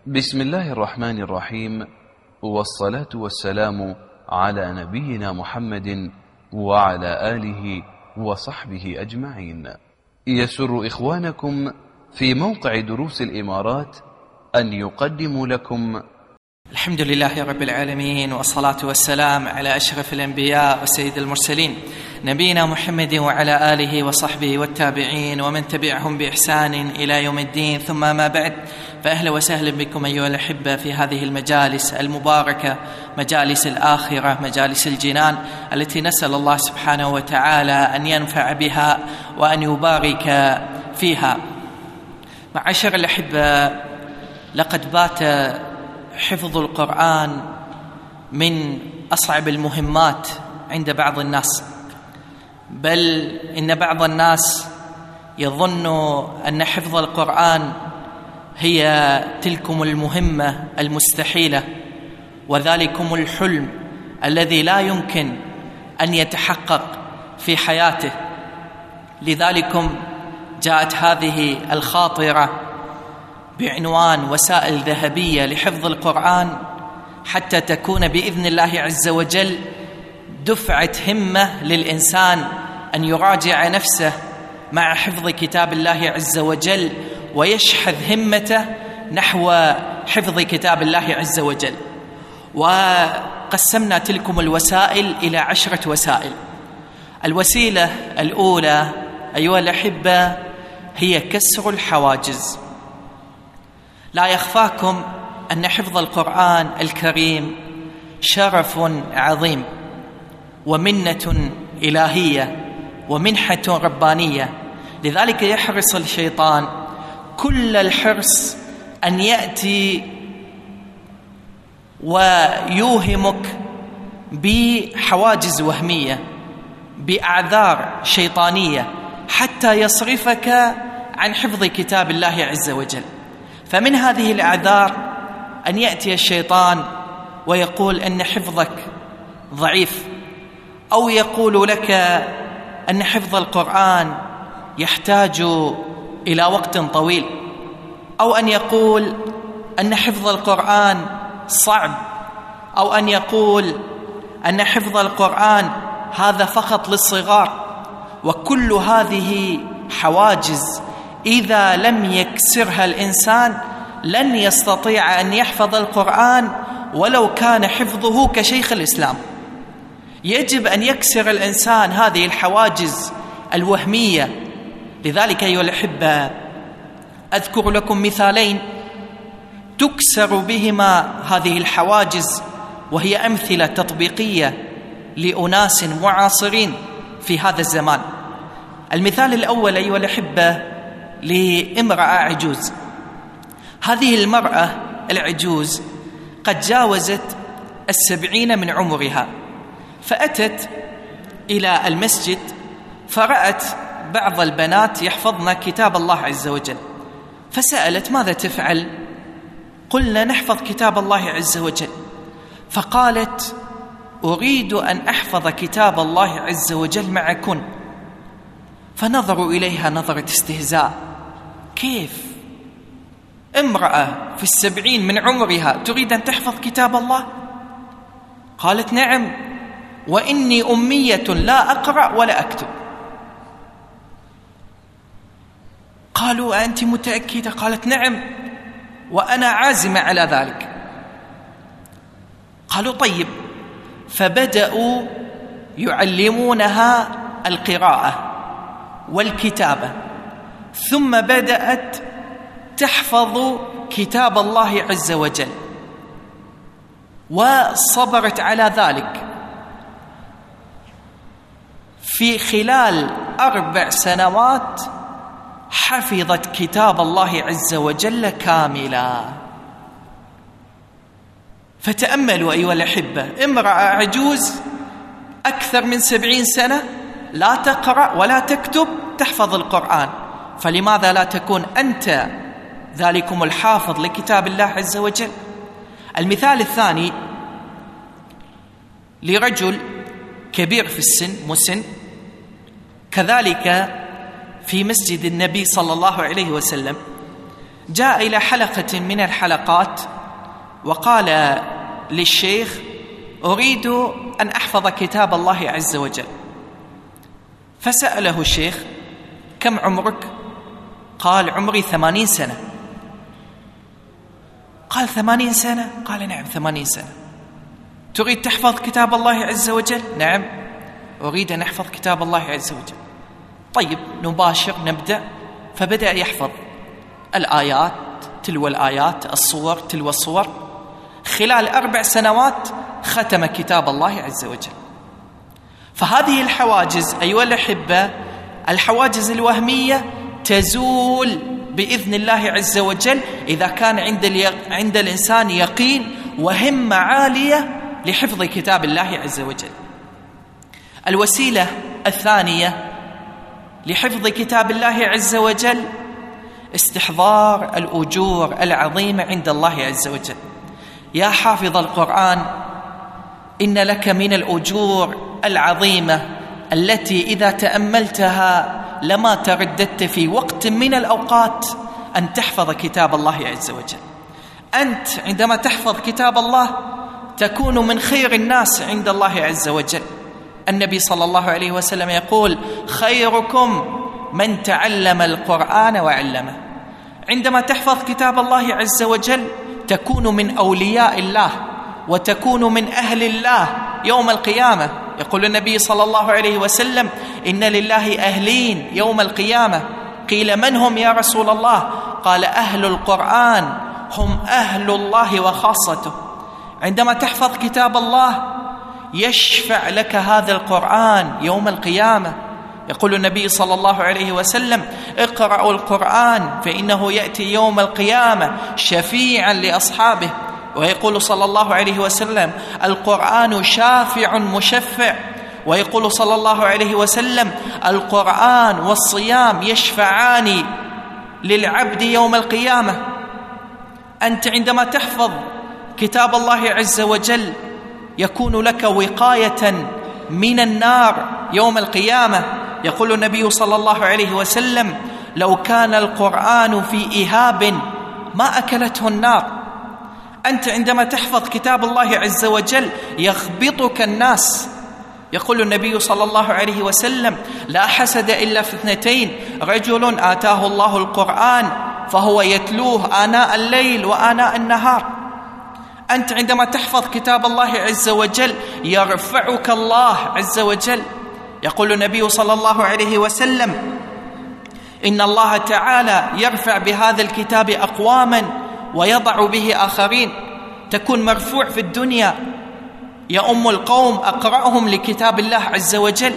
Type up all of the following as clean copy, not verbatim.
بسم الله الرحمن الرحيم، والصلاة والسلام على نبينا محمد وعلى آله وصحبه أجمعين. يسر إخوانكم في موقع دروس الإمارات أن يقدموا لكم الحمد لله رب العالمين، والصلاة والسلام على أشرف الأنبياء وسيد المرسلين نبينا محمد وعلى آله وصحبه والتابعين ومن تبعهم بإحسان إلى يوم الدين. ثم ما بعد، فأهلا وسهلا بكم أيها الأحبة في هذه المجالس المباركة، مجالس الآخرة، مجالس الجنان، التي نسأل الله سبحانه وتعالى أن ينفع بها وأن يبارك فيها. معاشر الأحبة، لقد بات حفظ القرآن من أصعب المهمات عند بعض الناس، بل إن بعض الناس يظن أن حفظ القرآن هي تلكم المهمة المستحيلة، وذلكم الحلم الذي لا يمكن أن يتحقق في حياته. لذلكم جاءت هذه الخاطرة بعنوان وسائل ذهبية لحفظ القرآن، حتى تكون بإذن الله عز وجل دفعة همة للإنسان أن يراجع نفسه مع حفظ كتاب الله عز وجل، ويشحذ همته نحو حفظ كتاب الله عز وجل. وقسمنا تلكم الوسائل إلى 10 وسائل. الوسيلة الأولى أيها الأحبة هي كسر الحواجز. لا يخفاكم أن حفظ القرآن الكريم شرف عظيم ومنة إلهية ومنحة ربانية. لذلك يحرص الشيطان كل الحرص أن يأتي ويوهمك بحواجز وهمية، بأعذار شيطانية، حتى يصرفك عن حفظ كتاب الله عز وجل. فمن هذه الأعذار أن يأتي الشيطان ويقول أن حفظك ضعيف، أو يقول لك أن حفظ القرآن يحتاج إلى وقت طويل، أو أن يقول أن حفظ القرآن صعب، أو أن يقول أن حفظ القرآن هذا فقط للصغار. وكل هذه حواجز إذا لم يكسرها الإنسان لن يستطيع أن يحفظ القرآن ولو كان حفظه كشيخ الإسلام. يجب أن يكسر الإنسان هذه الحواجز الوهمية. لذلك أيها الأحبة، أذكر لكم مثالين تكسر بهما هذه الحواجز، وهي أمثلة تطبيقية لأناس معاصرين في هذا الزمان. المثال الأول أيها الأحبة لامرأة عجوز. هذه المرأة العجوز قد جاوزت 70 من عمرها، فأتت إلى المسجد فرأت بعض البنات يحفظن كتاب الله عز وجل، فسألت: ماذا تفعل؟ قلنا: نحفظ كتاب الله عز وجل. فقالت: أريد أن أحفظ كتاب الله عز وجل معكن. فنظروا إليها نظرة استهزاء: كيف امرأة في 70 من عمرها تريد أن تحفظ كتاب الله؟ قالت: نعم، وإني أمية لا أقرأ ولا أكتب. قالوا: أنت متأكدة؟ قالت: نعم، وأنا عازمة على ذلك. قالوا: طيب. فبدأوا يعلمونها القراءة والكتابة، ثم بدأت تحفظ كتاب الله عز وجل، وصبرت على ذلك. في خلال 4 سنوات حفظت كتاب الله عز وجل كاملا. فتأملوا أيها الأحبة، امرأة عجوز أكثر من 70 سنة لا تقرأ ولا تكتب، تحفظ القرآن. فلماذا لا تكون أنت ذلكم الحافظ لكتاب الله عز وجل؟ المثال الثاني لرجل كبير في السن، مسن، كذلك في مسجد النبي صلى الله عليه وسلم جاء إلى حلقة من الحلقات وقال للشيخ: أريد أن أحفظ كتاب الله عز وجل. فسأله الشيخ: كم عمرك؟ قال: عمري 80 سنة. قال: 80 سنة؟ قال: نعم 80 سنة. تريد تحفظ كتاب الله عز وجل؟ نعم أريد أن أحفظ كتاب الله عز وجل. طيب نباشر نبدأ. فبدأ يحفظ الآيات تلو الآيات، الصور تلو الصور. خلال 4 سنوات ختم كتاب الله عز وجل. فهذه الحواجز أيها الأحبة، الحواجز الوهمية تزول بإذن الله عز وجل إذا كان عند الإنسان يقين وهمة عالية لحفظ كتاب الله عز وجل. الوسيلة الثانية لحفظ كتاب الله عز وجل استحضار الأجور العظيمة عند الله عز وجل. يا حافظ القرآن، إن لك من الأجور العظيمة التي إذا تأملتها لما ترددت في وقت من الأوقات أن تحفظ كتاب الله عز وجل. أنت عندما تحفظ كتاب الله تكون من خير الناس عند الله عز وجل. النبي صلى الله عليه وسلم يقول: خيركم من تعلم القرآن وعلمه. عندما تحفظ كتاب الله عز وجل تكون من أولياء الله وتكون من أهل الله يوم القيامة. يقول النبي صلى الله عليه وسلم: إن لله أهلين يوم القيامة. قيل: من هم يا رسول الله؟ قال: أهل القرآن هم أهل الله وخاصته. عندما تحفظ كتاب الله يشفع لك هذا القرآن يوم القيامة. يقول النبي صلى الله عليه وسلم: اقرأوا القرآن فإنه يأتي يوم القيامة شفيعا لأصحابه. ويقول صلى الله عليه وسلم: القرآن شافع مشفع. ويقول صلى الله عليه وسلم: القرآن والصيام يشفعان للعبد يوم القيامة. أنت عندما تحفظ كتاب الله عز وجل يكون لك وقاية من النار يوم القيامة. يقول النبي صلى الله عليه وسلم: لو كان القرآن في إهاب ما أكلته النار. أنت عندما تحفظ كتاب الله عز وجل يغبطك الناس. يقول النبي صلى الله عليه وسلم: لا حسد إلا في 2: رجل آتاه الله القرآن فهو يتلوه آناء الليل وآناء النهار. أنت عندما تحفظ كتاب الله عز وجل يرفعك الله عز وجل. يقول النبي صلى الله عليه وسلم: إن الله تعالى يرفع بهذا الكتاب أقواما ويضع به آخرين. تكون مرفوع في الدنيا يؤم القوم أقرأهم لكتاب الله عز وجل.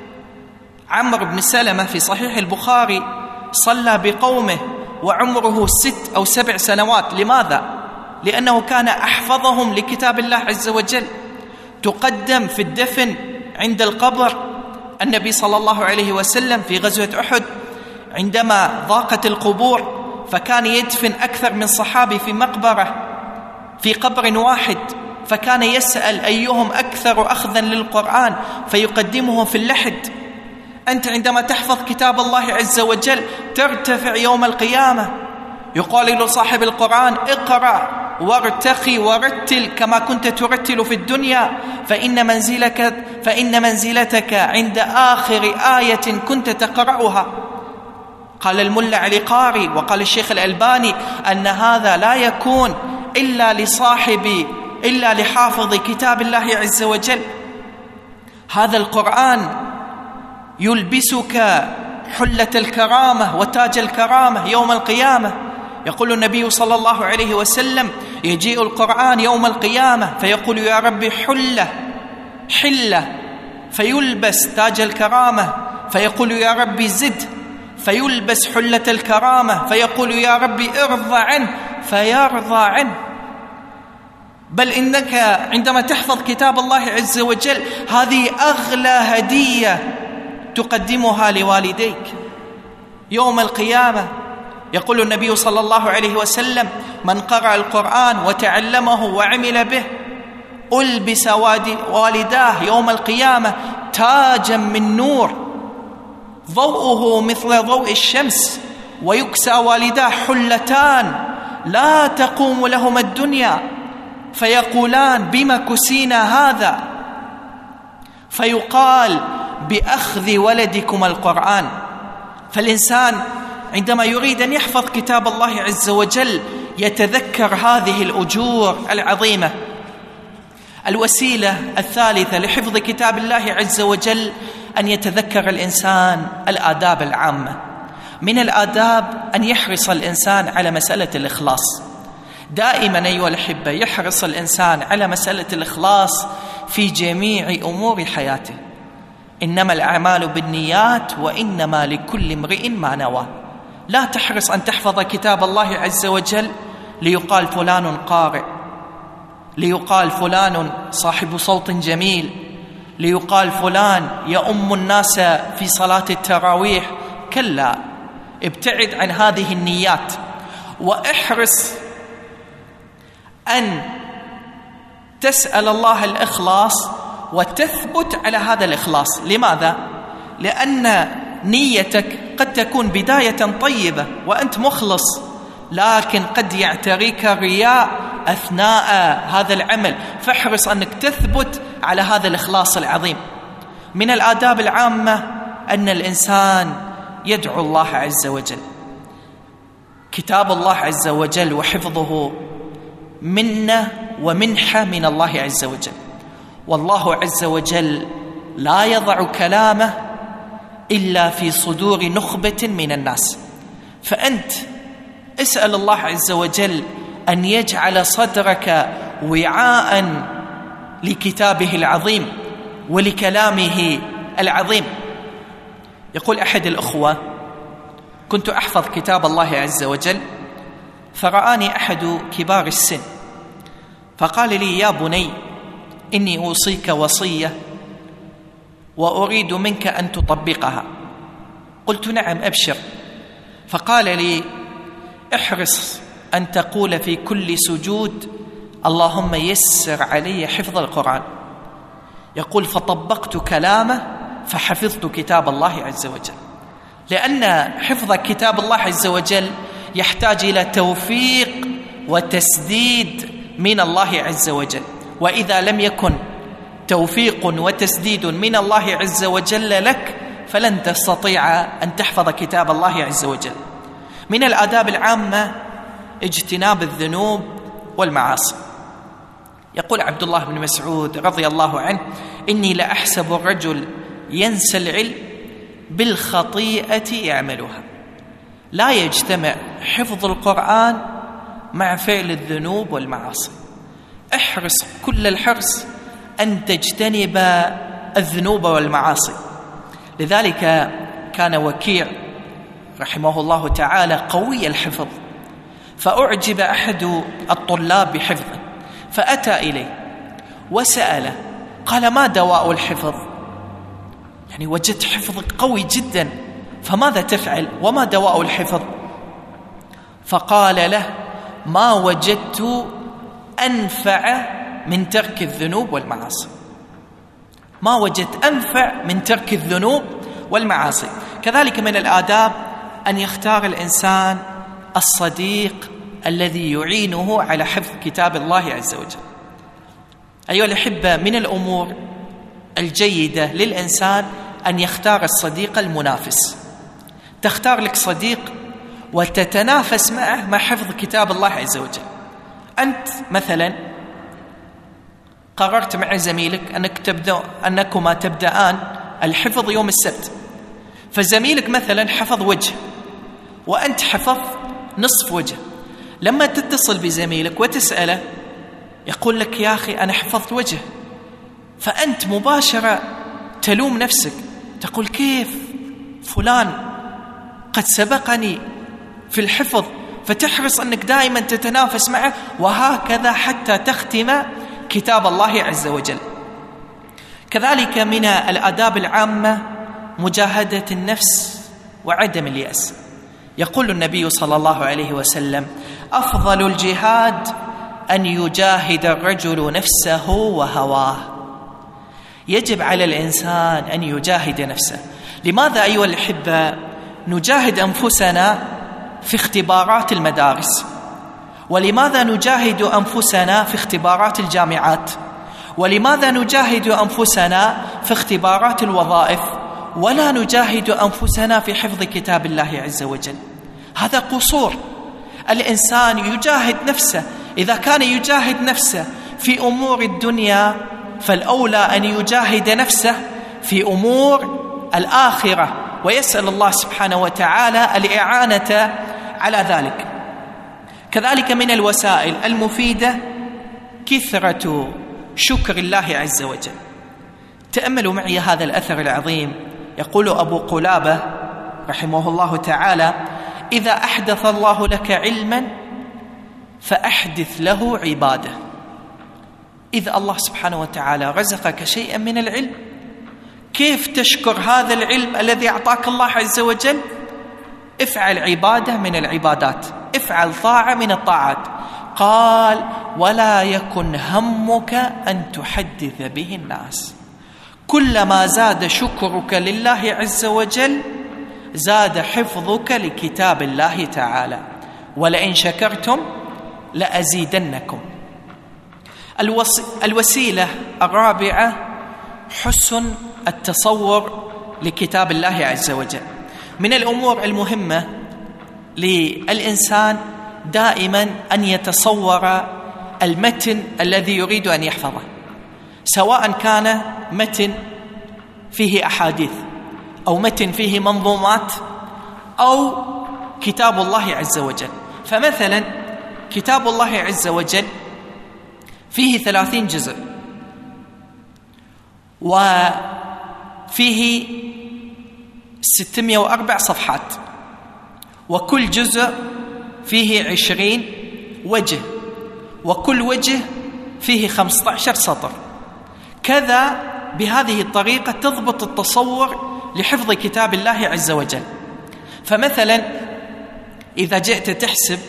عمرو بن سلمة في صحيح البخاري صلى بقومه وعمره 6 أو 7 سنوات. لماذا؟ لأنه كان أحفظهم لكتاب الله عز وجل. تقدم في الدفن عند القبر. النبي صلى الله عليه وسلم في غزوة أحد عندما ضاقت القبور فكان يدفن أكثر من صحابي في مقبرة في قبر واحد، فكان يسأل أيهم أكثر أخذا للقرآن فيقدمه في اللحد. أنت عندما تحفظ كتاب الله عز وجل ترتفع يوم القيامة. يقال لصاحب القرآن: اقرأ وارتقي ورتل كما كنت ترتل في الدنيا، فإن منزلتك عند آخر آية كنت تقرأها. قال الملا علي قاري وقال الشيخ الألباني أن هذا لا يكون إلا لحافظ كتاب الله عز وجل. هذا القرآن يلبسك حلة الكرامة وتاج الكرامة يوم القيامة. يقول النبي صلى الله عليه وسلم: يجيء القرآن يوم القيامة فيقول: يا ربي حلة، فيلبس تاج الكرامة، فيقول: يا ربي زد، فيلبس حلة الكرامة، فيقول: يا ربي ارضى عنه، فيرضى عنه. بل إنك عندما تحفظ كتاب الله عز وجل هذه أغلى هدية تقدمها لوالديك يوم القيامة. يقول النبي صلى الله عليه وسلم: من قرأ القرآن وتعلمه وعمل به ألبس والداه يوم القيامة تاجا من نور ضوءه مثل ضوء الشمس ويكسى والداه حلتان لا تقوم لهما الدنيا، فيقولان بما كسينا هذا؟ فيقال بأخذ ولدكما القرآن. فالإنسان عندما يريد أن يحفظ كتاب الله عز وجل يتذكر هذه الأجور العظيمة. الوسيلة الثالثة لحفظ كتاب الله عز وجل أن يتذكر الإنسان الآداب العامة. من الآداب أن يحرص الإنسان على مسألة الإخلاص. دائما أيها الأحبة يحرص الإنسان على مسألة الإخلاص في جميع أمور حياته. إنما الأعمال بالنيات وإنما لكل امرئ ما نوى. لا تحرص أن تحفظ كتاب الله عز وجل ليقال فلان قارئ، ليقال فلان صاحب صوت جميل، ليقال فلان يؤم الناس في صلاة التراويح. كلا، ابتعد عن هذه النيات، واحرص أن تسأل الله الإخلاص وتثبت على هذا الإخلاص. لماذا؟ لأن نيتك قد تكون بداية طيبة وأنت مخلص، لكن قد يعتريك رياء أثناء هذا العمل، فاحرص أنك تثبت على هذا الإخلاص العظيم. من الآداب العامة أن الإنسان يدعو الله عز وجل. كتاب الله عز وجل وحفظه منة ومنحة من الله عز وجل، والله عز وجل لا يضع كلامه إلا في صدور نخبة من الناس. فأنت اسأل الله عز وجل أن يجعل صدرك وعاء لكتابه العظيم ولكلامه العظيم. يقول أحد الأخوة: كنت أحفظ كتاب الله عز وجل، فرآني أحد كبار السن فقال لي: يا بني، إني أوصيك وصية وأريد منك أن تطبقها. قلت: نعم، أبشر. فقال لي: احرص أن تقول في كل سجود: اللهم يسر علي حفظ القرآن. يقول: فطبقت كلامه فحفظت كتاب الله عز وجل. لأن حفظ كتاب الله عز وجل يحتاج إلى توفيق وتسديد من الله عز وجل، وإذا لم يكن توفيق وتسديد من الله عز وجل لك فلن تستطيع أن تحفظ كتاب الله عز وجل. من الآداب العامة اجتناب الذنوب والمعاصي. يقول عبد الله بن مسعود رضي الله عنه: إني لأحسب الرجل ينسى العلم بالخطيئة يعملها. لا يجتمع حفظ القرآن مع فعل الذنوب والمعاصي. احرص كل الحرص أن تجتنب الذنوب والمعاصي. لذلك كان وكيع رحمه الله تعالى قوي الحفظ، فأعجب أحد الطلاب بحفظه فأتى إليه وسأله، قال: ما دواء الحفظ؟ يعني وجدت حفظك قوي جدا، فماذا تفعل وما دواء الحفظ؟ فقال له: ما وجدت أنفع من ترك الذنوب والمعاصي. ما وجدت أنفع من ترك الذنوب والمعاصي. كذلك من الآداب أن يختار الإنسان الصديق الذي يعينه على حفظ كتاب الله عز وجل. أيها الأحبة، من الأمور الجيدة للإنسان أن يختار الصديق المنافس. تختار لك صديق وتتنافس معه مع حفظ كتاب الله عز وجل. أنت مثلا قررت مع زميلك أنكما تبدأان الحفظ يوم السبت، فزميلك مثلا حفظ وجه وأنت حفظت نصف وجه. لما تتصل بزميلك وتسأله يقول لك: يا أخي أنا حفظت وجه، فأنت مباشرة تلوم نفسك، تقول: كيف فلان قد سبقني في الحفظ؟ فتحرص أنك دائما تتنافس معه، وهكذا حتى تختم كتاب الله عز وجل. كذلك من الآداب العامة مجاهدة النفس وعدم اليأس. يقول النبي صلى الله عليه وسلم: أفضل الجهاد أن يجاهد الرجل نفسه وهواه. يجب على الإنسان أن يجاهد نفسه. لماذا أيها الأحبة نجاهد أنفسنا في اختبارات المدارس؟ ولماذا نجاهد أنفسنا في اختبارات الجامعات؟ ولماذا نجاهد أنفسنا في اختبارات الوظائف ولا نجاهد أنفسنا في حفظ كتاب الله عز وجل؟ هذا قصور. الإنسان يجاهد نفسه، إذا كان يجاهد نفسه في أمور الدنيا فالأولى أن يجاهد نفسه في أمور الآخرة، ويسأل الله سبحانه وتعالى الإعانة على ذلك. كذلك من الوسائل المفيدة كثرة شكر الله عز وجل. تأملوا معي هذا الأثر العظيم. يقول أبو قلابة رحمه الله تعالى: إذا أحدث الله لك علما فأحدث له عبادة. إذا الله سبحانه وتعالى رزقك شيئا من العلم، كيف تشكر هذا العلم الذي أعطاك الله عز وجل؟ افعل عبادة من العبادات، افعل طاعة من الطاعات. قال: ولا يكن همك أن تحدث به الناس. كلما زاد شكرك لله عز وجل زاد حفظك لكتاب الله تعالى، ولئن شكرتم لأزيدنكم. الوسيلة الرابعة حسن التصور لكتاب الله عز وجل. من الأمور المهمة للإنسان دائما أن يتصور المتن الذي يريد أن يحفظه، سواء كان متن فيه أحاديث أو متن فيه منظومات أو كتاب الله عز وجل. فمثلا كتاب الله عز وجل فيه 30 جزء، وفيه 604 صفحات، وكل جزء فيه 20 وجه، وكل وجه فيه 15 سطر. كذا بهذه الطريقة تضبط التصور لحفظ كتاب الله عز وجل. فمثلا إذا جئت تحسب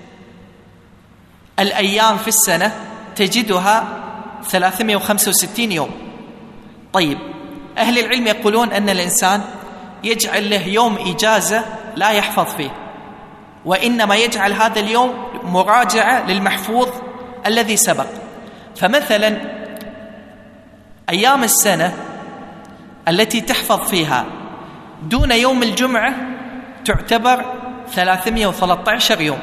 الأيام في السنة تجدها 365 يوم. طيب، أهل العلم يقولون أن الإنسان يجعل له يوم إجازة لا يحفظ فيه، وإنما يجعل هذا اليوم مراجعة للمحفوظ الذي سبق. فمثلا أيام السنة التي تحفظ فيها دون يوم الجمعة تعتبر 313 يوم،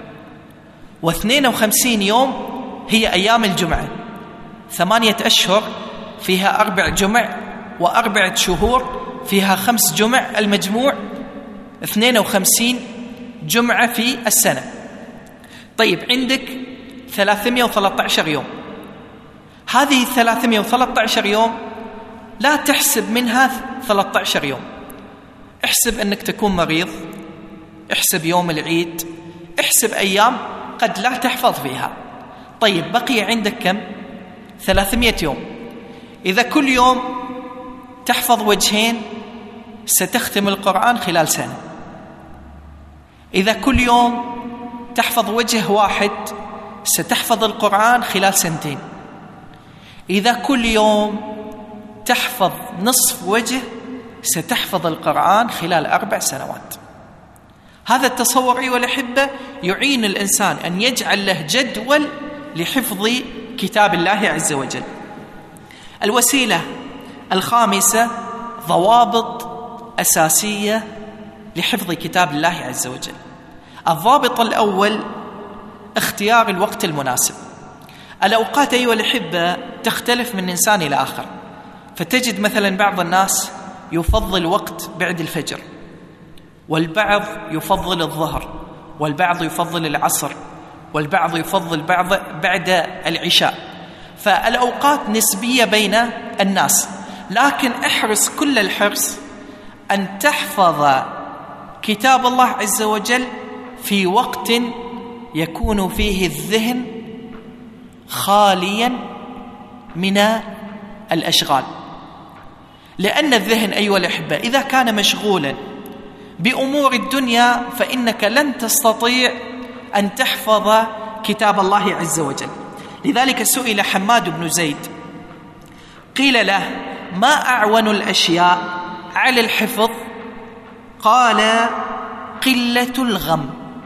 و52 يوم هي أيام الجمعة، 8 أشهر فيها 4 جمع، و4 شهور فيها 5 جمع، المجموع 52 جمعة في السنة. طيب، عندك 313 يوم. هذه 313 يوم لا تحسب منها 13 يوم، احسب أنك تكون مريض، احسب يوم العيد، احسب أيام قد لا تحفظ فيها. طيب، بقي عندك كم؟ 300 يوم. إذا كل يوم تحفظ وجهين ستختم القرآن خلال سنة. إذا كل يوم تحفظ وجه واحد ستحفظ القرآن خلال 2 سنين. إذا كل يوم تحفظ نصف وجه ستحفظ القرآن خلال 4 سنوات. هذا التصور أيها الأحبة يعين الإنسان أن يجعل له جدول لحفظ كتاب الله عز وجل. الوسيلة الخامسة ضوابط أساسية لحفظ كتاب الله عز وجل. الضابط الأول اختيار الوقت المناسب. الأوقات أيها الأحبة تختلف من إنسان إلى آخر، فتجد مثلا بعض الناس يفضل وقت بعد الفجر، والبعض يفضل الظهر، والبعض يفضل العصر، والبعض يفضل بعد العشاء. فالأوقات نسبية بين الناس، لكن احرص كل الحرص أن تحفظ كتاب الله عز وجل في وقت يكون فيه الذهن خاليا من الأشغال. لأن الذهن أيها الأحبة إذا كان مشغولا بأمور الدنيا فإنك لن تستطيع أن تحفظ كتاب الله عز وجل. لذلك سئل حماد بن زيد قيل له: ما أعون الأشياء على الحفظ؟ قال: قلة الغم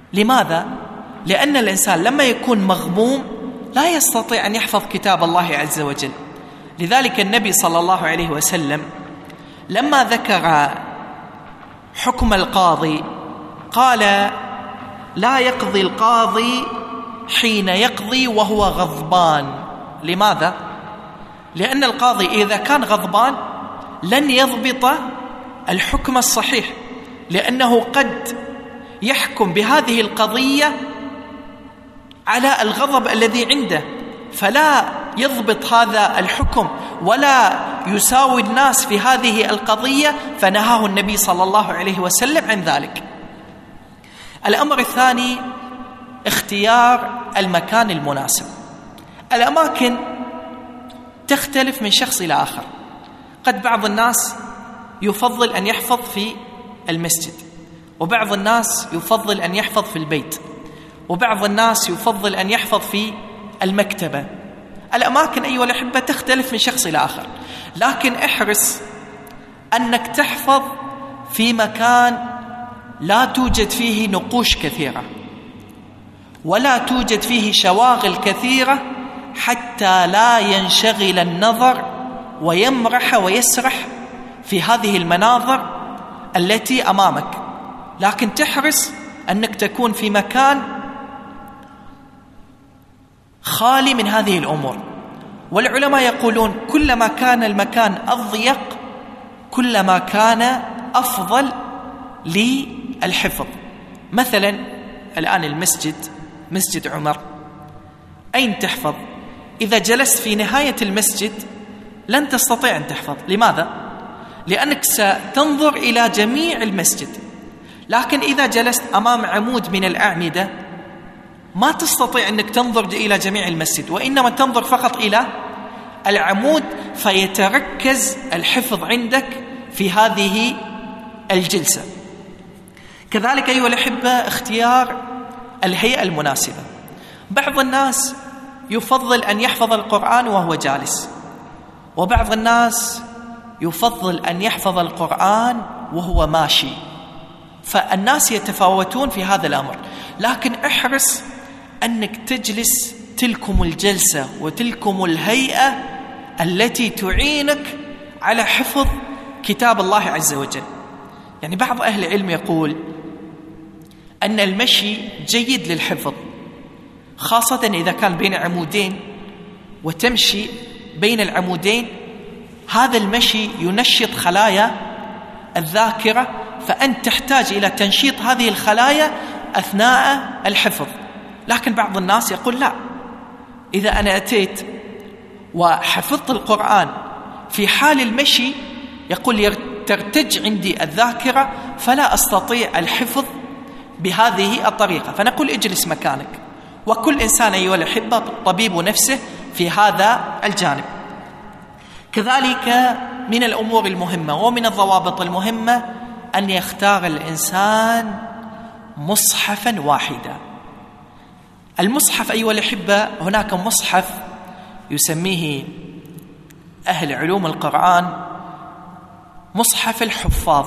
لماذا؟ لأن الإنسان لما يكون مغموم لا يستطيع أن يحفظ كتاب الله عز وجل. لذلك النبي صلى الله عليه وسلم لما ذكر حكم القاضي قال: لا يقضي القاضي حين يقضي وهو غضبان. لماذا؟ لأن القاضي إذا كان غضبان لن يضبط الحكم الصحيح، لأنه قد يحكم بهذه القضية على الغضب الذي عنده، فلا يضبط هذا الحكم ولا يساوي الناس في هذه القضية، فنهاه النبي صلى الله عليه وسلم عن ذلك. الأمر الثاني اختيار المكان المناسب. الأماكن تختلف من شخص إلى آخر. قد بعض الناس يفضل أن يحفظ في المسجد، وبعض الناس يفضل أن يحفظ في البيت، وبعض الناس يفضل أن يحفظ في المكتبة. الأماكن أيها الأحبة تختلف من شخص إلى آخر، لكن احرص أنك تحفظ في مكان لا توجد فيه نقوش كثيرة ولا توجد فيه شواغل كثيرة، حتى لا ينشغل النظر ويمرح ويسرح في هذه المناظر التي أمامك. لكن تحرص أنك تكون في مكان خالي من هذه الأمور. والعلماء يقولون كلما كان المكان أضيق كلما كان أفضل للحفظ. مثلا الآن المسجد، مسجد عمر، أين تحفظ؟ إذا جلست في نهاية المسجد لن تستطيع أن تحفظ. لماذا؟ لأنك ستنظر إلى جميع المسجد، لكن إذا جلست أمام عمود من الأعمدة ما تستطيع أنك تنظر إلى جميع المسجد، وإنما تنظر فقط إلى العمود، فيتركز الحفظ عندك في هذه الجلسة. كذلك أيها الأحبة اختيار الهيئة المناسبة. بعض الناس يفضل أن يحفظ القرآن وهو جالس، وبعض الناس يفضل أن يحفظ القرآن وهو ماشي، فالناس يتفاوتون في هذا الأمر. لكن احرص أنك تجلس تلكم الجلسة وتلكم الهيئة التي تعينك على حفظ كتاب الله عز وجل. يعني بعض أهل العلم يقول أن المشي جيد للحفظ، خاصة إذا كان بين عمودين وتمشي بين العمودين، هذا المشي ينشط خلايا الذاكرة، فأنت تحتاج إلى تنشيط هذه الخلايا أثناء الحفظ. لكن بعض الناس يقول لا، إذا أنا أتيت وحفظت القرآن في حال المشي يقول ترتج عندي الذاكرة فلا أستطيع الحفظ بهذه الطريقة، فنقول اجلس مكانك. وكل إنسان أيها الأحبة طبيب نفسه في هذا الجانب. كذلك من الأمور المهمة ومن الضوابط المهمة أن يختار الإنسان مصحفا واحدا. المصحف أيها الأحبة، هناك مصحف يسميه أهل علوم القرآن مصحف الحفاظ.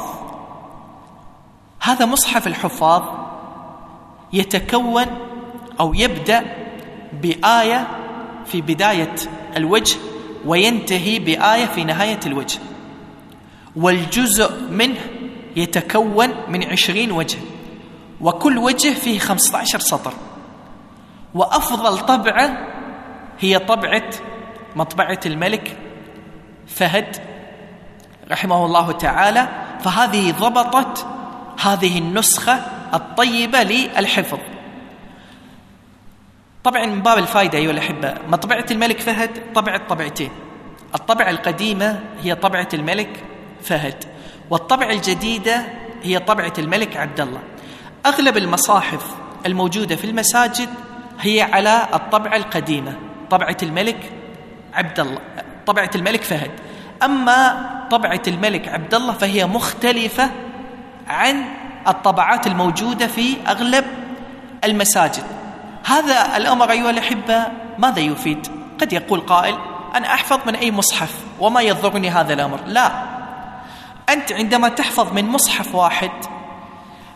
هذا مصحف الحفاظ يتكون أو يبدأ بآية في بداية الوجه وينتهي بآية في نهاية الوجه، والجزء منه يتكون من 20 وجه، وكل وجه فيه 15 سطر. وأفضل طبعة هي مطبعة الملك فهد رحمه الله تعالى، فهذه ضبطت هذه النسخة الطيبة للحفظ. طبعا من باب الفائدة أيها الأحبة، مطبعة الملك فهد طبعتين. الطبعة القديمة هي طبعة الملك فهد، والطبعة الجديدة هي طبعة الملك عبد الله. أغلب المصاحف الموجودة في المساجد هي على الطبعة القديمة، طبعة الملك عبد الله، طبعة الملك فهد. أما طبعة الملك عبد الله فهي مختلفة عن الطبعات الموجودة في أغلب المساجد. هذا الأمر أيها الأحبة ماذا يفيد؟ قد يقول قائل أنا أحفظ من أي مصحف وما يضرني هذا الأمر. لا، أنت عندما تحفظ من مصحف واحد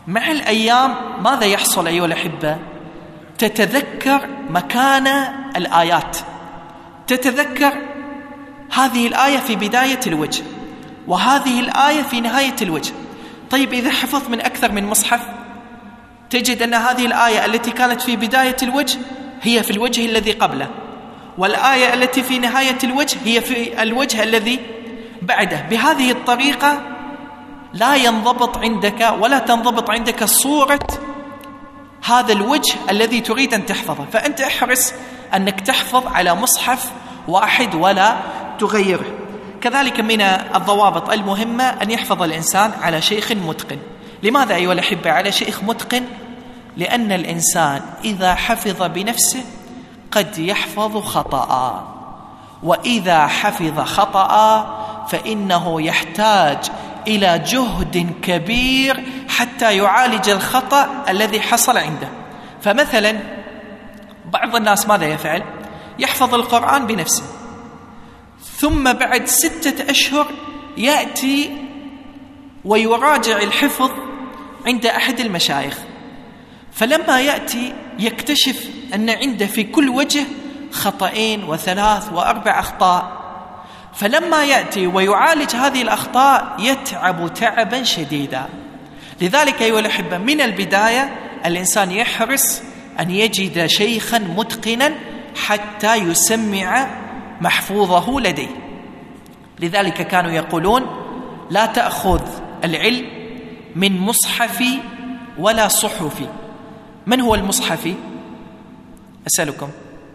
مع الأيام ماذا يحصل أيها الأحبة؟ تتذكر مكان الآيات، تتذكر هذه الآية في بداية الوجه وهذه الآية في نهاية الوجه. طيب إذا حفظت من أكثر من مصحف تجد أن هذه الآية التي كانت في بداية الوجه هي في الوجه الذي قبله، والآية التي في نهاية الوجه هي في الوجه الذي بعده. بهذه الطريقة لا ينضبط عندك ولا تنضبط عندك صورة هذا الوجه الذي تريد أن تحفظه، فأنت احرص أنك تحفظ على مصحف واحد ولا تغيره. كذلك من الضوابط المهمة أن يحفظ الإنسان على شيخ متقن. لماذا أيها الأحبة على شيخ متقن؟ لأن الإنسان إذا حفظ بنفسه قد يحفظ خطأ، وإذا حفظ خطأ فإنه يحتاج إلى جهد كبير حتى يعالج الخطأ الذي حصل عنده. فمثلا بعض الناس ماذا يفعل؟ يحفظ القرآن بنفسه، ثم بعد 6 أشهر يأتي ويراجع الحفظ عند أحد المشايخ، فلما يأتي يكتشف أن عنده في كل وجه 2 و3 و4 أخطاء، فلما يأتي ويعالج هذه الأخطاء يتعب تعبا شديدا. لذلك أيها الأحبة من البداية الإنسان يحرص أن يجد شيخا متقنا حتى يسمع محفوظه لديه. لذلك كانوا يقولون لا تأخذ العلم من مصحفي ولا صحفي. من هو المصحفي؟ أسألكم،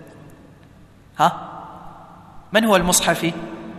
من هو المصحفي؟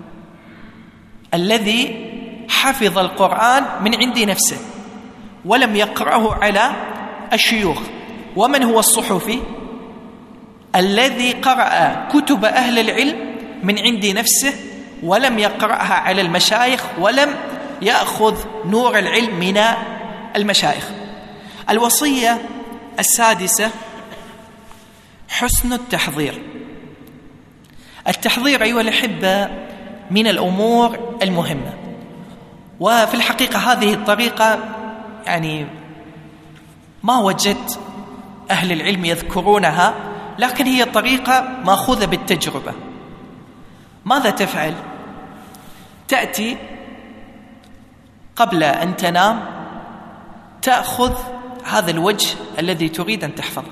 الذي حفظ القرآن من عند نفسه ولم يقرأه على الشيوخ. ومن هو الصحفي؟ الذي قرأ كتب أهل العلم من عند نفسه ولم يقرأها على المشايخ ولم يأخذ نور العلم من المشايخ. الوصية السادسة حسن التحضير. التحضير أيها الأحبة من الأمور المهمة، وفي الحقيقة هذه الطريقة يعني ما وجدت أهل العلم يذكرونها، لكن هي طريقة مأخوذة بالتجربة. ماذا تفعل؟ تأتي قبل أن تنام تأخذ هذا الوجه الذي تريد أن تحفظه،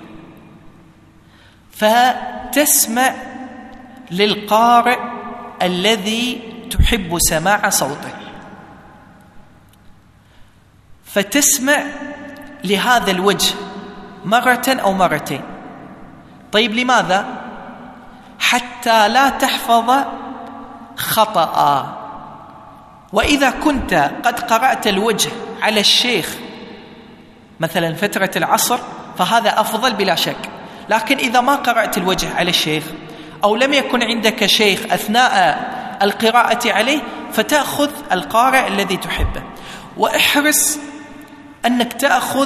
فتسمع للقارئ الذي تحب سماع صوته، فتسمع لهذا الوجه مرة أو مرتين. طيب لماذا؟ حتى لا تحفظ خطأ. وإذا كنت قد قرأت الوجه على الشيخ مثلا فترة العصر فهذا أفضل بلا شك، لكن إذا ما قرأت الوجه على الشيخ أو لم يكن عندك شيخ أثناء القراءة عليه فتأخذ القارئ الذي تحبه. وإحرص أنك تأخذ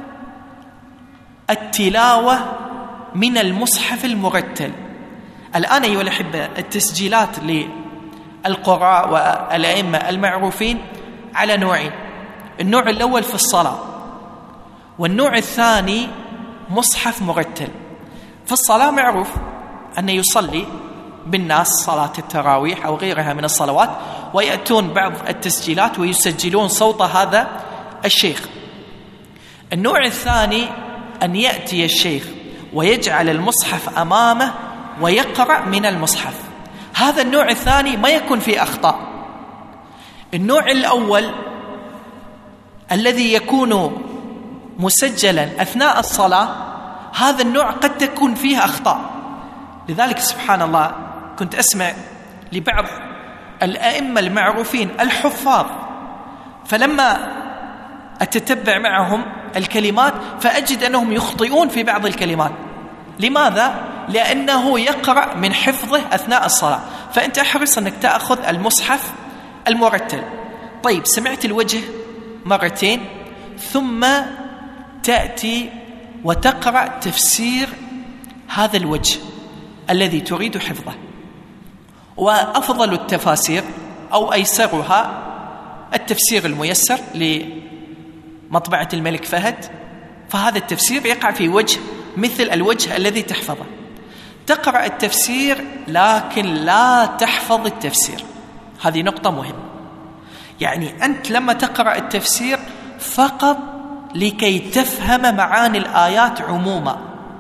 التلاوة من المصحف المرتل. الآن أيها الأحبة التسجيلات للقراء والأئمة المعروفين على نوعين: النوع الأول في الصلاة، والنوع الثاني مصحف مرتل. في الصلاة معروف أن يصلي بالناس صلاة التراويح أو غيرها من الصلوات، ويأتون بعض التسجيلات ويسجلون صوت هذا الشيخ. النوع الثاني أن يأتي الشيخ ويجعل المصحف أمامه ويقرأ من المصحف. هذا النوع الثاني ما يكون فيه أخطاء. النوع الأول الذي يكون مسجلا أثناء الصلاة هذا النوع قد تكون فيه أخطاء. لذلك سبحان الله كنت أسمع لبعض الأئمة المعروفين الحفاظ، فلما أتتبع معهم الكلمات فأجد أنهم يخطئون في بعض الكلمات. لماذا؟ لأنه يقرأ من حفظه أثناء الصلاة. فأنت احرص أنك تأخذ المصحف المرتل. طيب سمعت الوجه مرتين، ثم تأتي وتقرأ تفسير هذا الوجه الذي تريد حفظه. وأفضل التفاسير أو أيسرها التفسير الميسر مطبعة الملك فهد، فهذا التفسير يقع في وجه مثل الوجه الذي تحفظه. تقرأ التفسير لكن لا تحفظ التفسير، هذه نقطة مهمة. يعني أنت لما تقرأ التفسير فقط لكي تفهم معاني الآيات عموما،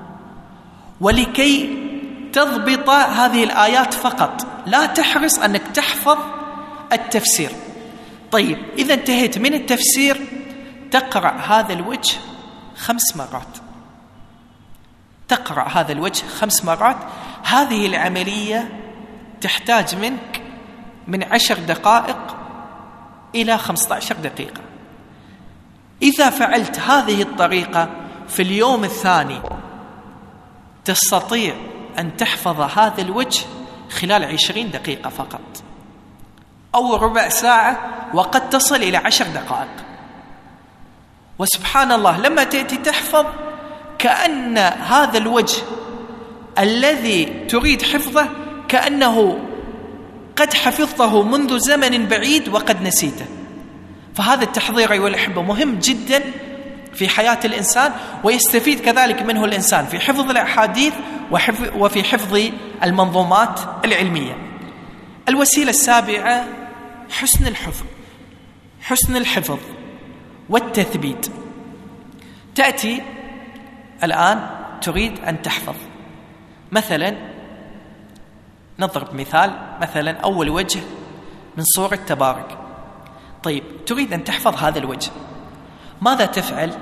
ولكي تضبط هذه الآيات فقط، لا تحرص أنك تحفظ التفسير. طيب إذا انتهيت من التفسير تقرأ هذا الوجه 5 مرات، تقرأ هذا الوجه 5 مرات. هذه العملية تحتاج منك من 10 دقائق إلى 15 دقيقة. إذا فعلت هذه الطريقة في اليوم الثاني تستطيع أن تحفظ هذا الوجه خلال 20 دقيقة فقط، أو ربع ساعة، وقد تصل إلى 10 دقائق. وسبحان الله لما تأتي تحفظ كأن هذا الوجه الذي تريد حفظه كأنه قد حفظته منذ زمن بعيد وقد نسيته. فهذا التحضير أيها الأحبة مهم جدا في حياة الإنسان، ويستفيد كذلك منه الإنسان في حفظ الأحاديث وفي حفظ المنظومات العلمية. الوسيلة السابعة حسن الحفظ والتثبيت. تأتي الآن تريد أن تحفظ، مثلا نضرب مثال، مثلا أول وجه من سورة تبارك. طيب تريد أن تحفظ هذا الوجه، ماذا تفعل؟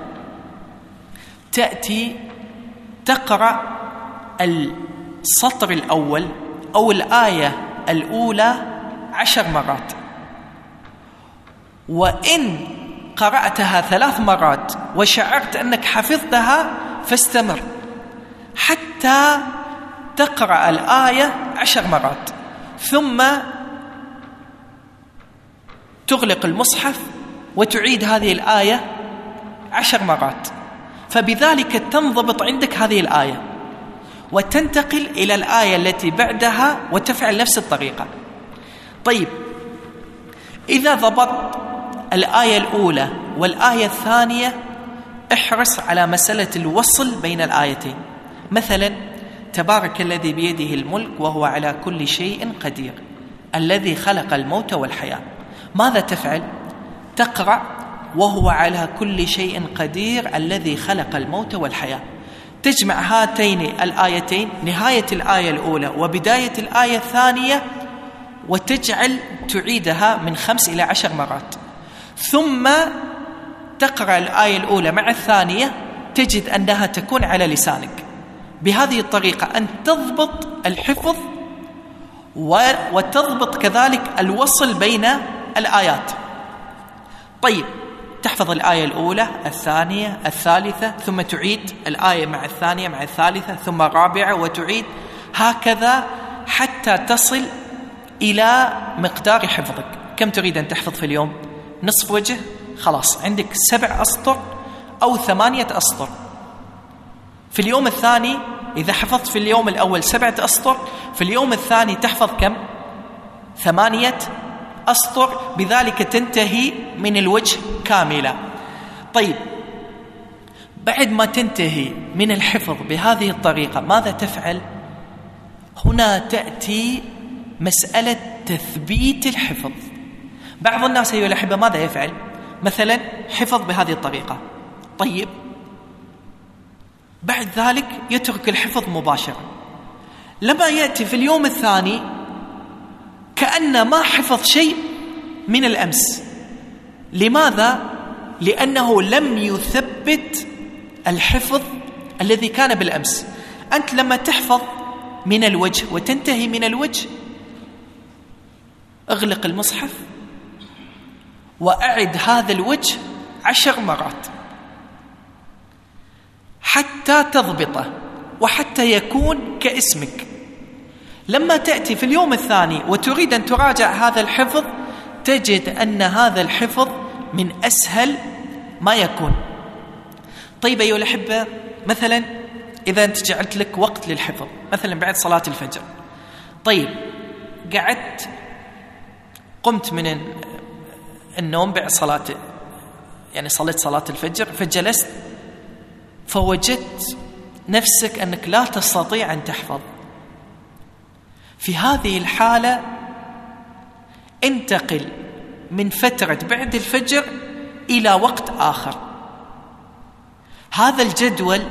تأتي تقرأ السطر الأول أو الآية الأولى 10 مرات، وإن قرأتها 3 مرات وشعرت أنك حفظتها فاستمر حتى تقرأ الآية 10 مرات، ثم تغلق المصحف وتعيد هذه الآية 10 مرات. فبذلك تنضبط عندك هذه الآية، وتنتقل إلى الآية التي بعدها وتفعل نفس الطريقة. طيب إذا ضبطت الآية الأولى والآية الثانية احرص على مسألة الوصل بين الآيتين. مثلا تبارك الذي بيده الملك وهو على كل شيء قدير الذي خلق الموت والحياة، ماذا تفعل؟ تقرأ وهو على كل شيء قدير الذي خلق الموت والحياة، تجمع هاتين الآيتين، نهاية الآية الأولى وبداية الآية الثانية، وتجعل تعيدها من 5 إلى 10 مرات، ثم تقرأ الآية الأولى مع الثانية، تجد أنها تكون على لسانك. بهذه الطريقة أن تضبط الحفظ وتضبط كذلك الوصل بين الآيات. طيب تحفظ الآية الأولى، الثانية، الثالثة، ثم تعيد الآية مع الثانية مع الثالثة، ثم الرابعة، وتعيد هكذا حتى تصل إلى مقدار حفظك. كم تريد أن تحفظ في اليوم؟ نصف وجه، خلاص عندك 7 أسطر أو 8 أسطر. في اليوم الثاني إذا حفظت في اليوم الأول 7 أسطر، في اليوم الثاني تحفظ كم؟ 8 أسطر، بذلك تنتهي من الوجه كاملة. طيب بعد ما تنتهي من الحفظ بهذه الطريقة ماذا تفعل؟ هنا تأتي مسألة تثبيت الحفظ. بعض الناس أيها الأحبة ماذا يفعل؟ مثلا حفظ بهذه الطريقة، طيب بعد ذلك يترك الحفظ مباشرة، لما يأتي في اليوم الثاني كأن ما حفظ شيء من الأمس. لماذا؟ لأنه لم يثبت الحفظ الذي كان بالأمس. أنت لما تحفظ من الوجه وتنتهي من الوجه، اغلق المصحف وأعد هذا الوجه 10 مرات حتى تضبطه وحتى يكون كاسمك. لما تأتي في اليوم الثاني وتريد أن تراجع هذا الحفظ، تجد أن هذا الحفظ من أسهل ما يكون. طيب أيها الأحبة، مثلا إذا أنت جعلت لك وقت للحفظ مثلا بعد صلاة الفجر، طيب قمت من النوم بعد صلاة يعني صليت صلاة الفجر فجلست فوجدت نفسك أنك لا تستطيع أن تحفظ، في هذه الحالة انتقل من فترة بعد الفجر إلى وقت آخر. هذا الجدول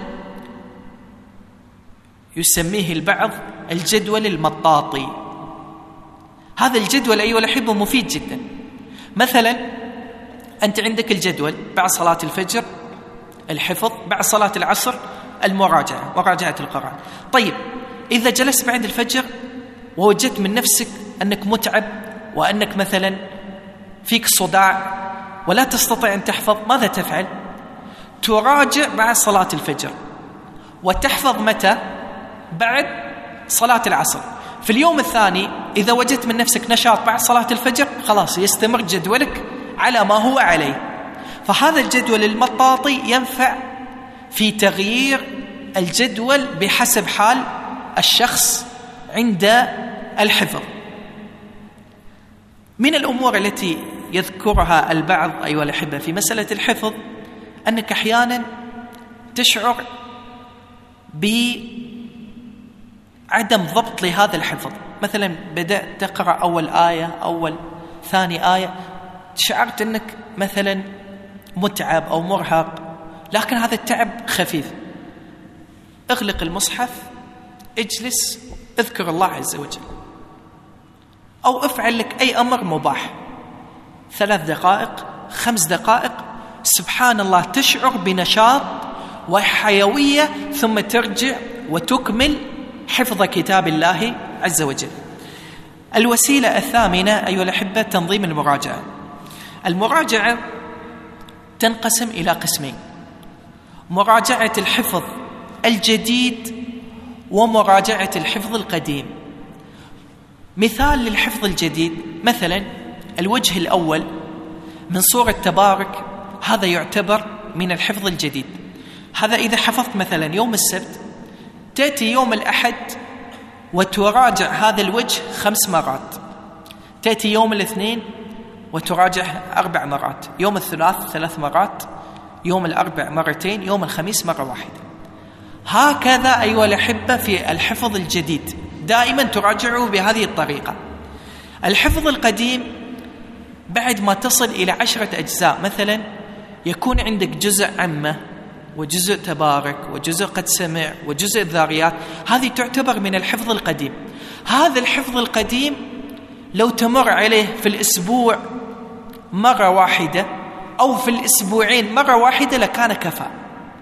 يسميه البعض الجدول المطاطي. هذا الجدول أيها الأحبة مفيد جدا. مثلا أنت عندك الجدول بعد صلاة الفجر الحفظ، بعد صلاة العصر مراجعة القرآن. طيب إذا جلست بعد الفجر ووجدت من نفسك أنك متعب وأنك مثلا فيك صداع ولا تستطيع أن تحفظ، ماذا تفعل؟ تراجع بعد صلاة الفجر وتحفظ متى؟ بعد صلاة العصر. في اليوم الثاني إذا وجدت من نفسك نشاط بعد صلاة الفجر خلاص يستمر جدولك على ما هو عليه. فهذا الجدول المطاطي ينفع في تغيير الجدول بحسب حال الشخص عند الحفظ. من الأمور التي يذكرها البعض أيها الأحبة في مسألة الحفظ أنك أحيانا تشعر بعدم ضبط لهذا الحفظ. مثلا بدأت تقرأ أول آية أول ثاني آية، شعرت أنك مثلا متعب أو مرهق، لكن هذا التعب خفيف. اغلق المصحف، اجلس، اذكر الله عز وجل، أو افعل لك أي أمر مباح 3 دقائق 5 دقائق، سبحان الله تشعر بنشاط وحيوية، ثم ترجع وتكمل حفظ كتاب الله عز وجل. الوسيلة الثامنة أيها الأحبة تنظيم المراجعة. المراجعة تنقسم إلى قسمين: مراجعة الحفظ الجديد ومراجعة الحفظ القديم. مثال للحفظ الجديد، مثلا الوجه الأول من سورة تبارك، هذا يعتبر من الحفظ الجديد. هذا إذا حفظت مثلا يوم السبت، تأتي يوم الأحد وتراجع هذا الوجه 5 مرات، تأتي يوم الاثنين وتراجع 4 مرات، يوم الثلاث 3 مرات، يوم الأربع مرتين، يوم الخميس مرة واحدة. هكذا أيها الأحبة في الحفظ الجديد دائما تراجعه بهذه الطريقة. الحفظ القديم بعد ما تصل إلى 10 أجزاء، مثلا يكون عندك جزء عامة وجزء تبارك وجزء قد سمع وجزء الذاريات، هذه تعتبر من الحفظ القديم. هذا الحفظ القديم لو تمر عليه في الأسبوع مرة واحدة أو في الأسبوعين مرة واحدة لكان كفاء.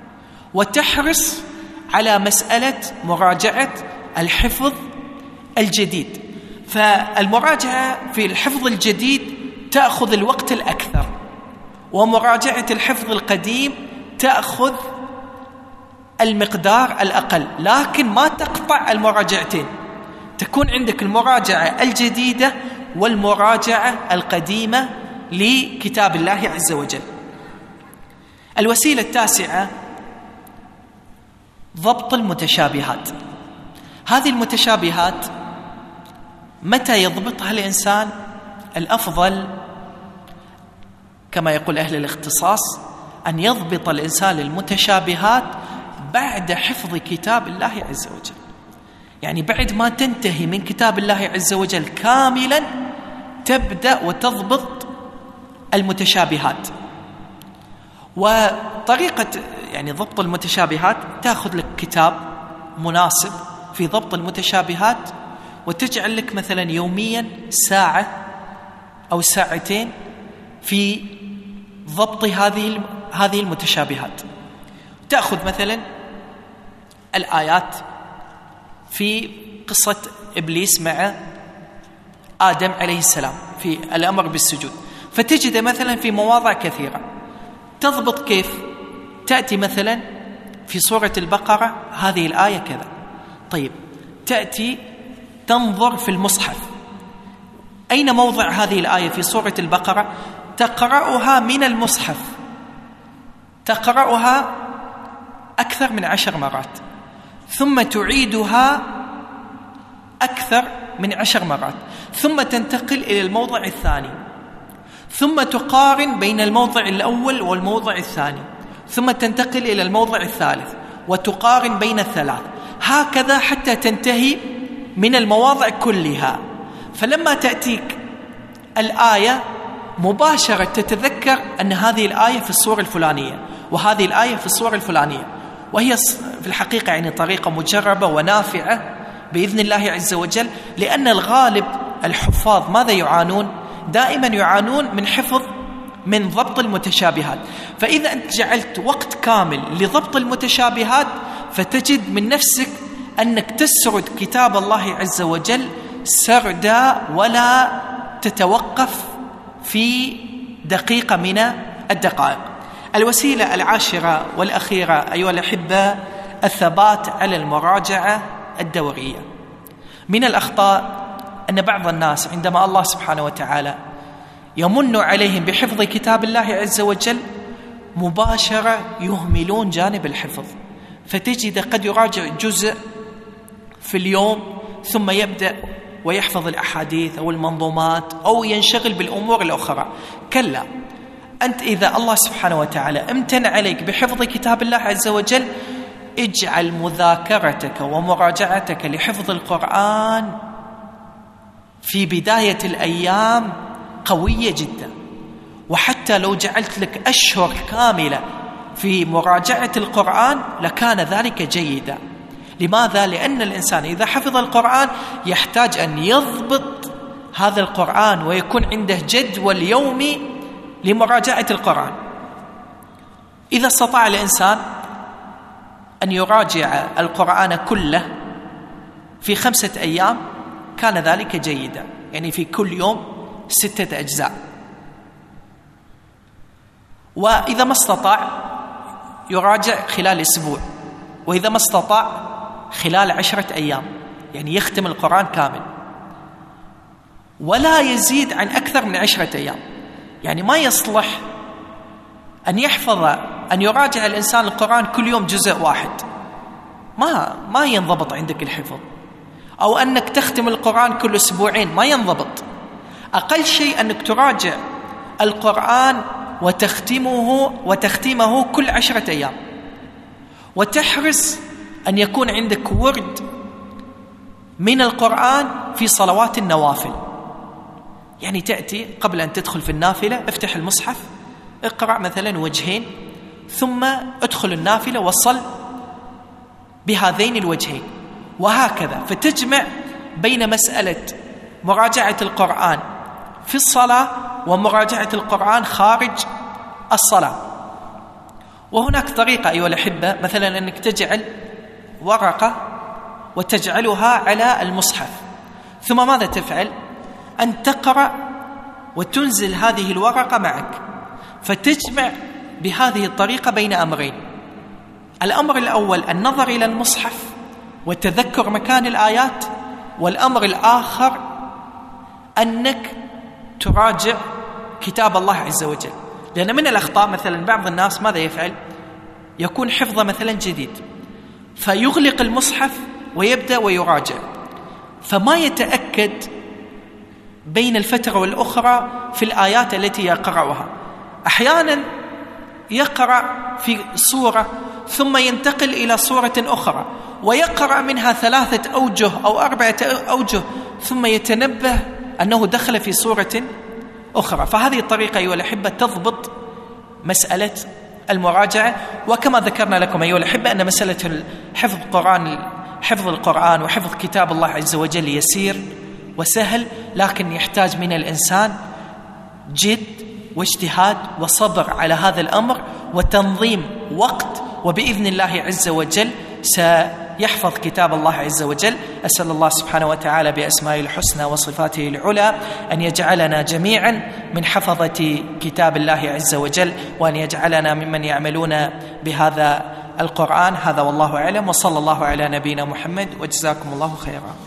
وتحرص على مسألة مراجعة الحفظ الجديد. فالمراجعة في الحفظ الجديد تأخذ الوقت الأكثر، ومراجعة الحفظ القديم تأخذ المقدار الأقل، لكن ما تقطع المراجعتين، تكون عندك المراجعة الجديدة والمراجعة القديمة لكتاب الله عز وجل. الوسيلة التاسعة ضبط المتشابهات. هذه المتشابهات متى يضبطها الإنسان؟ الأفضل كما يقول أهل الاختصاص أن يضبط الإنسان المتشابهات بعد حفظ كتاب الله عز وجل، يعني بعد ما تنتهي من كتاب الله عز وجل كاملا تبدأ وتضبط المتشابهات. وطريقة يعني ضبط المتشابهات، تأخذ لك كتاب مناسب في ضبط المتشابهات وتجعل لك مثلا يوميا ساعة أو ساعتين في ضبط هذه المتشابهات. تأخذ مثلا الآيات في قصة إبليس مع آدم عليه السلام في الأمر بالسجود، فتجد مثلا في مواضع كثيرة. تضبط كيف؟ تأتي مثلا في سورة البقرة هذه الآية كذا، طيب تأتي تنظر في المصحف أين موضع هذه الآية في سورة البقرة، تقرأها من المصحف، تقرأها أكثر من 10 مرات، ثم تعيدها أكثر من 10 مرات، ثم تنتقل إلى الموضع الثاني، ثم تقارن بين الموضع الأول والموضع الثاني، ثم تنتقل إلى الموضع الثالث وتقارن بين الثلاث، هكذا حتى تنتهي من المواضع كلها. فلما تأتيك الآية مباشرة تتذكر أن هذه الآية في الصورة الفلانية وهذه الآية في الصورة الفلانية، وهي في الحقيقة يعني طريقة مجربة ونافعة بإذن الله عز وجل، لأن الغالب الحفاظ ماذا يعانون؟ دائما يعانون من ضبط المتشابهات. فإذا أنت جعلت وقت كامل لضبط المتشابهات فتجد من نفسك أنك تسرد كتاب الله عز وجل سردا ولا تتوقف في دقيقة من الدقائق. الوسيلة العاشرة والأخيرة أيها الأحبة الثبات على المراجعة الدورية. من الأخطاء أن بعض الناس عندما الله سبحانه وتعالى يمن عليهم بحفظ كتاب الله عز وجل مباشرة يهملون جانب الحفظ، فتجد قد يراجع جزء في اليوم ثم يبدأ ويحفظ الأحاديث أو المنظومات أو ينشغل بالأمور الأخرى. كلا، أنت إذا الله سبحانه وتعالى امتن عليك بحفظ كتاب الله عز وجل اجعل مذاكرتك ومراجعتك لحفظ القرآن في بداية الأيام قوية جدا، وحتى لو جعلت لك أشهر كاملة في مراجعة القرآن لكان ذلك جيدا. لماذا؟ لأن الإنسان إذا حفظ القرآن يحتاج أن يضبط هذا القرآن ويكون عنده جدول يومي لمراجعة القرآن. إذا استطاع الإنسان أن يراجع القرآن كله في 5 أيام كان ذلك جيدا، يعني في كل يوم 6 أجزاء. وإذا ما استطاع يراجع خلال أسبوع، وإذا ما استطاع خلال 10 أيام، يعني يختم القرآن كامل، ولا يزيد عن أكثر من 10 أيام. يعني ما يصلح أن يراجع الإنسان القرآن كل يوم جزء واحد، ما ينضبط عندك الحفظ. أو أنك تختم القرآن كل 2 أسبوع، ما ينضبط. أقل شيء أنك تراجع القرآن وتختيمه كل 10 أيام، وتحرص أن يكون عندك ورد من القرآن في صلوات النوافل. يعني تأتي قبل أن تدخل في النافلة افتح المصحف اقرأ مثلا وجهين، ثم ادخل النافلة وصل بهذين الوجهين، وهكذا. فتجمع بين مسألة مراجعة القرآن في الصلاة ومراجعة القرآن خارج الصلاة. وهناك طريقة أيها الأحبة، مثلا أنك تجعل ورقة وتجعلها على المصحف، ثم ماذا تفعل؟ أن تقرأ وتنزل هذه الورقة معك، فتجمع بهذه الطريقة بين أمرين. الأمر الأول النظر إلى المصحف وتذكر مكان الآيات، والأمر الآخر أنك تراجع كتاب الله عز وجل. لأن من الأخطاء مثلا بعض الناس ماذا يفعل؟ يكون حفظه مثلا جديد فيغلق المصحف ويبدأ ويراجع، فما يتأكد بين الفترة والأخرى في الآيات التي يقرأها. أحيانا يقرأ في سورة ثم ينتقل إلى سورة أخرى ويقرأ منها 3 أوجه أو 4 أوجه، ثم يتنبه أنه دخل في سورة أخرى. فهذه الطريقة أيها الأحبة تضبط مسألة المراجعة. وكما ذكرنا لكم أيها الأحبة أن مسألة حفظ القرآن وحفظ كتاب الله عز وجل يسير وسهل، لكن يحتاج من الإنسان جد واجتهاد وصبر على هذا الأمر وتنظيم وقت، وبإذن الله عز وجل سيحفظ كتاب الله عز وجل. أسأل الله سبحانه وتعالى بأسمائه الحسنى وصفاته العلى أن يجعلنا جميعا من حفظة كتاب الله عز وجل، وأن يجعلنا ممن يعملون بهذا القرآن. هذا والله أعلم، وصلى الله على نبينا محمد، وجزاكم الله خيرا.